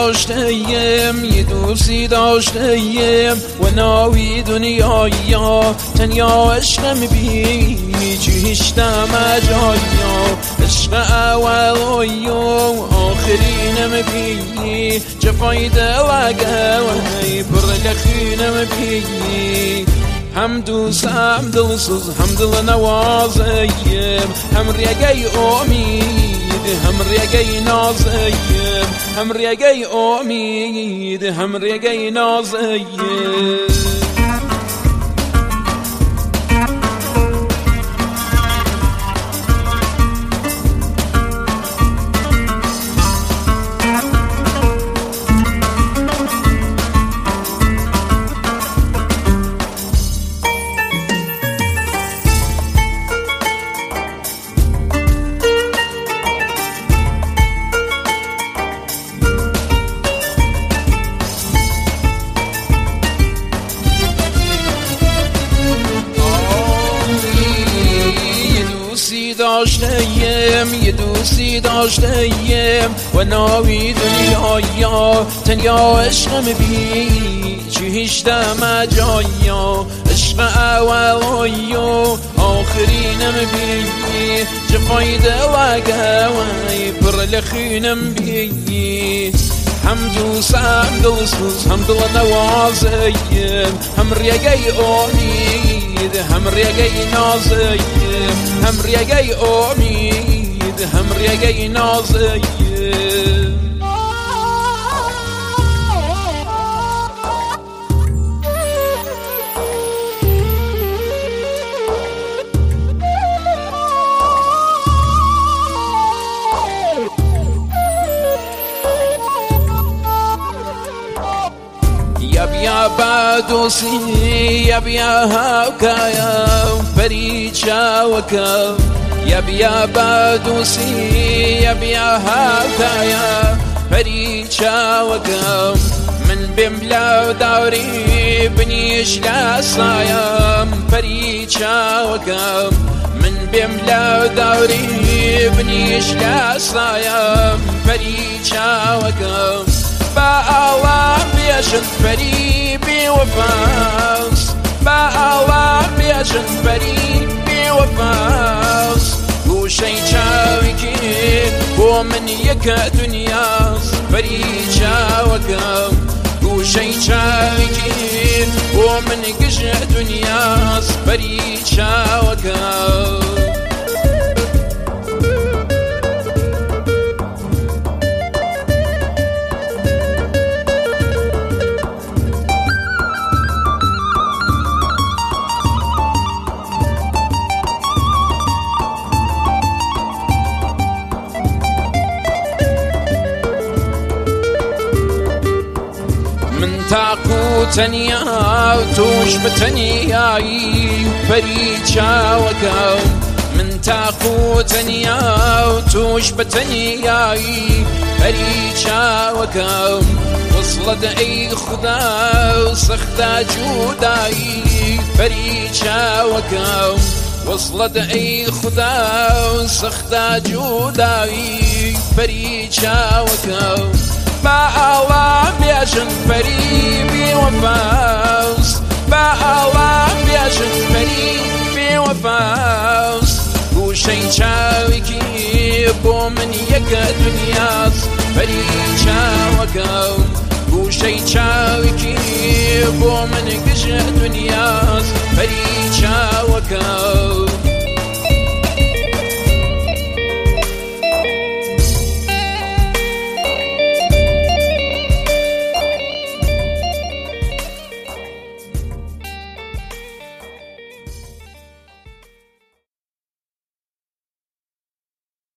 داشتیم یه دوستی داشتیم و ناوی دنیایا تنیا عشقم بی چیشتم جایا عشق اول و آخرینم بی جفای دلگه و پر لخینم بی هم دوستم دلسوز هم دل نوازیم هم ریگی امید هم ریگی نازیم هم ریگی امید هم ریگی نازیم یه دوستی داشتیم و ناوی دنیایا تنیا عشقم بی چیشتم جایا عشق اول و آخرینم بی جفای دلگه و پر لخینم بی هم دوستم دلسوز هم دل نوازیم هم ریگی امید هم ریگی نازیم هم ریگی امید هم ریگی نازیم يا بادوسي يا بيا هاكايا فريشا وكا يا بيا بادوسي يا بيا هاكايا فريشا وكا من بملا دوري بنيش لا صايم فريشا وكا من بملا دوري بنيش لا صايم فريشا وكا الله بيشن فريبي وفاس الله بيشن فريبي وفاس وشي شاوكي ومن يكا دنياس فريشا وكم وشي شاوكي ومن قشع دنياس فريشا وكم تاقو تنيا وتوش بتنياي فريشا وكم من تاقو تنيا وتوش بتنياي فريشا وكم وصلت اي خدا وسختا جوداي فريشا وكم وصلت اي خدا وسختا جوداي فريشا وكم الله بيشن فريبي وفاوس الله بيشن فريبي وفاوس وشي شاوكي بومن يكا دنياس فريشا وكم وشي شاوكي بومن قشع دنياس فريشا وكم